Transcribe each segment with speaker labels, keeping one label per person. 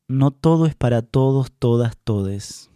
Speaker 1: No todo es para todos, todas, todes.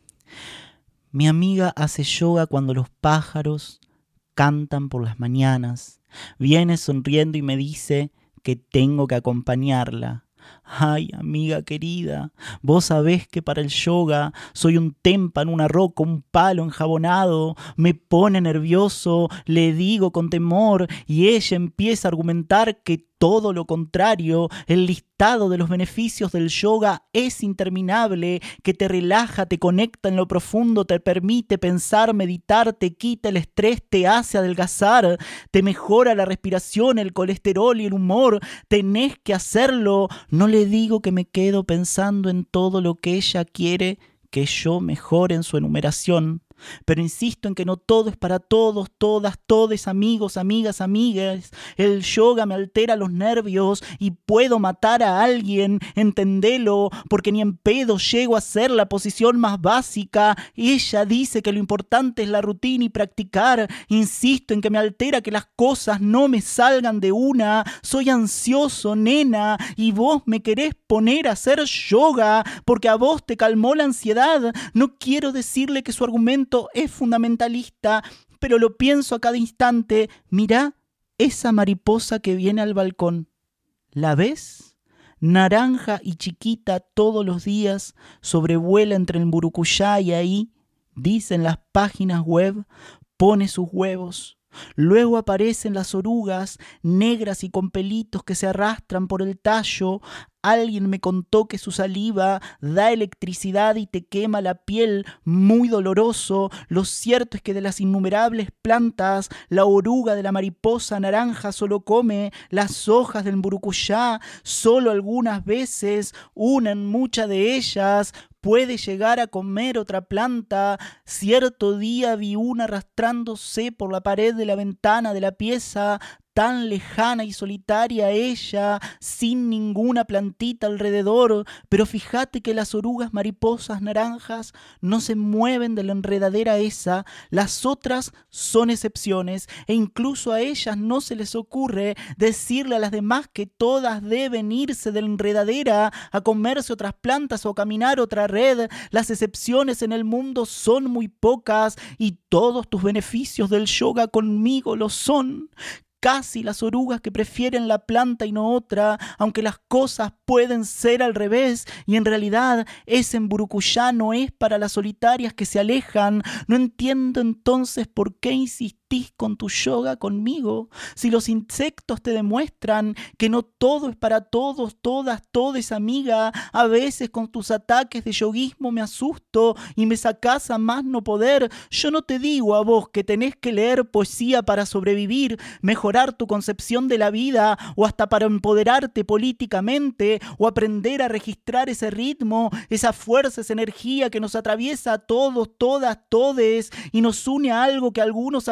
Speaker 1: Mi amiga hace yoga cuando los pájaros cantan por las mañanas. Viene sonriendo y me dice que tengo que acompañarla. Ay, amiga querida, vos sabés que para el yoga soy un témpano, una roca, un palo enjabonado. Me pone nervioso, le digo con temor, y ella empieza a argumentar que todo lo contrario, el listado de los beneficios del yoga es interminable, que te relaja, te conecta en lo profundo, te permite pensar, meditar, te quita el estrés, te hace adelgazar, te mejora la respiración, el colesterol y el humor. Tenés que hacerlo. No le digo que me quedo pensando en todo lo que ella quiere que yo mejore en su enumeración. Pero insisto en que no todo es para todos, todas, todes, amigos, amigas, amigas. El yoga me altera los nervios y puedo matar a alguien, entendelo, porque ni en pedo llego a ser la posición más básica. Ella dice que lo importante es la rutina y practicar. Insisto en que me altera que las cosas no me salgan de una. Soy ansioso, nena, y vos me querés poner a hacer yoga porque a vos te calmó la ansiedad. No quiero decirle que su argumento es fundamentalista, pero lo pienso a cada instante. Mirá esa mariposa que viene al balcón. ¿La ves? Naranja y chiquita todos los días, sobrevuela entre el Mburucuyá y ahí, dicen las páginas web, pone sus huevos. Luego aparecen las orugas, negras y con pelitos que se arrastran por el tallo. Alguien me contó que su saliva da electricidad y te quema la piel, muy doloroso. Lo cierto es que de las innumerables plantas, la oruga de la mariposa naranja solo come las hojas del mburucuyá, solo algunas veces, una en muchas de ellas, puede llegar a comer otra planta. Cierto día vi una arrastrándose por la pared de la ventana de la pieza, tan lejana y solitaria ella, sin ninguna plantita alrededor, pero fíjate que las orugas mariposas naranjas no se mueven de la enredadera esa, las otras son excepciones, e incluso a ellas no se les ocurre decirle a las demás que todas deben irse de la enredadera a comerse otras plantas o a caminar otra red. Las excepciones en el mundo son muy pocas y todos tus beneficios del yoga conmigo lo son. Casi las orugas que prefieren la planta y no otra, aunque las cosas pueden ser al revés, y en realidad ese emburucuyá no es para las solitarias que se alejan. No entiendo entonces por qué insistís con tu yoga conmigo, si los insectos te demuestran que no todo es para todos, todas, todes, amiga. A veces con tus ataques de yoguismo me asusto y me sacás a más no poder. Yo no te digo a vos que tenés que leer poesía para sobrevivir, mejorar tu concepción de la vida o hasta para empoderarte políticamente o aprender a registrar ese ritmo, esa fuerza, esa energía que nos atraviesa a todos, todas, todes y nos une a algo que algunos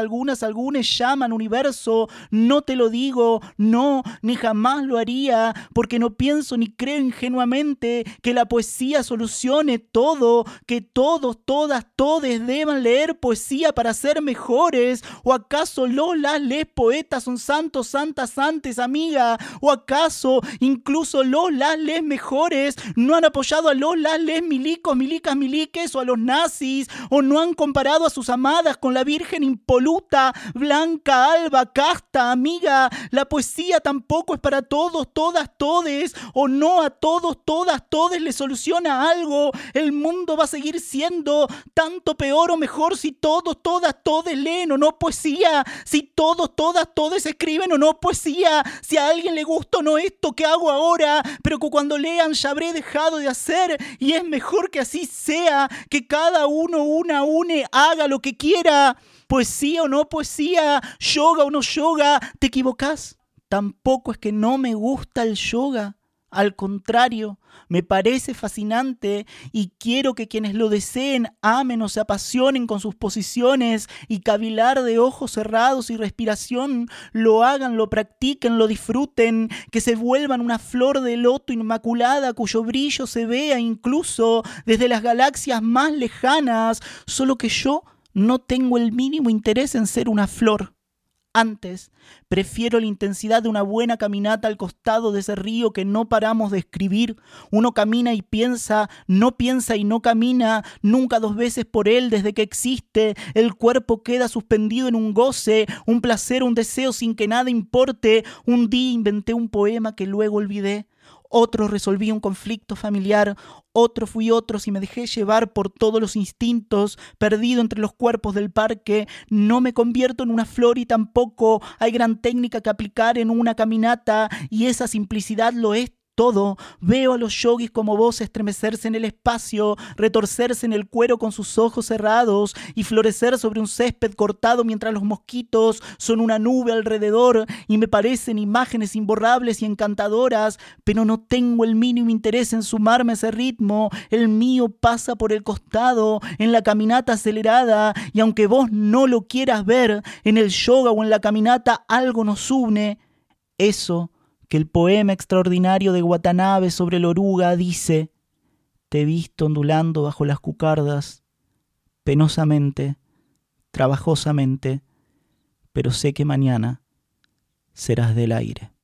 Speaker 1: llaman universo. No te lo digo, no, ni jamás lo haría, porque no pienso ni creo ingenuamente que la poesía solucione todo, que todos, todas, todes deban leer poesía para ser mejores. ¿O acaso las les poetas son santos, santas, santes, amiga? ¿O acaso incluso las les mejores no han apoyado a las les milicos, milicas, miliques o a los nazis? ¿O no han comparado a sus amadas con la Virgen impoluta, blanca, alba, casta, amiga? La poesía tampoco es para todos, todas, todes. ¿O no a todos, todas, todes les soluciona algo? El mundo va a seguir siendo tanto peor o mejor si todos, todas, todes leen o no poesía, si todos, todas, todes escriben o no poesía, si a alguien le gusta o no esto que hago ahora, pero que cuando lean ya habré dejado de hacer, y es mejor que así sea, que cada uno une, haga lo que quiera. Poesía o no poesía, yoga o no yoga, ¿te equivocás? Tampoco es que no me gusta el yoga. Al contrario, me parece fascinante y quiero que quienes lo deseen amen o se apasionen con sus posiciones y cavilar de ojos cerrados y respiración, lo hagan, lo practiquen, lo disfruten, que se vuelvan una flor de loto inmaculada cuyo brillo se vea incluso desde las galaxias más lejanas, solo que yo no tengo el mínimo interés en ser una flor. Antes, prefiero la intensidad de una buena caminata al costado de ese río que no paramos de escribir. Uno camina y piensa, no piensa y no camina, nunca dos veces por él desde que existe. El cuerpo queda suspendido en un goce, un placer, un deseo sin que nada importe. Un día inventé un poema que luego olvidé. Otro resolví un conflicto familiar, otro fui otro si me dejé llevar por todos los instintos, perdido entre los cuerpos del parque. No me convierto en una flor y tampoco hay gran técnica que aplicar en una caminata, y esa simplicidad lo es todo. Veo a los yogis como vos estremecerse en el espacio, retorcerse en el cuero con sus ojos cerrados y florecer sobre un césped cortado mientras los mosquitos son una nube alrededor, y me parecen imágenes imborrables y encantadoras, pero no tengo el mínimo interés en sumarme a ese ritmo. El mío pasa por el costado, en la caminata acelerada, y aunque vos no lo quieras ver, en el yoga o en la caminata algo nos une. Eso que el poema extraordinario de Watanabe sobre el oruga dice: te he visto ondulando bajo las cucardas, penosamente, trabajosamente, pero sé que mañana serás del aire.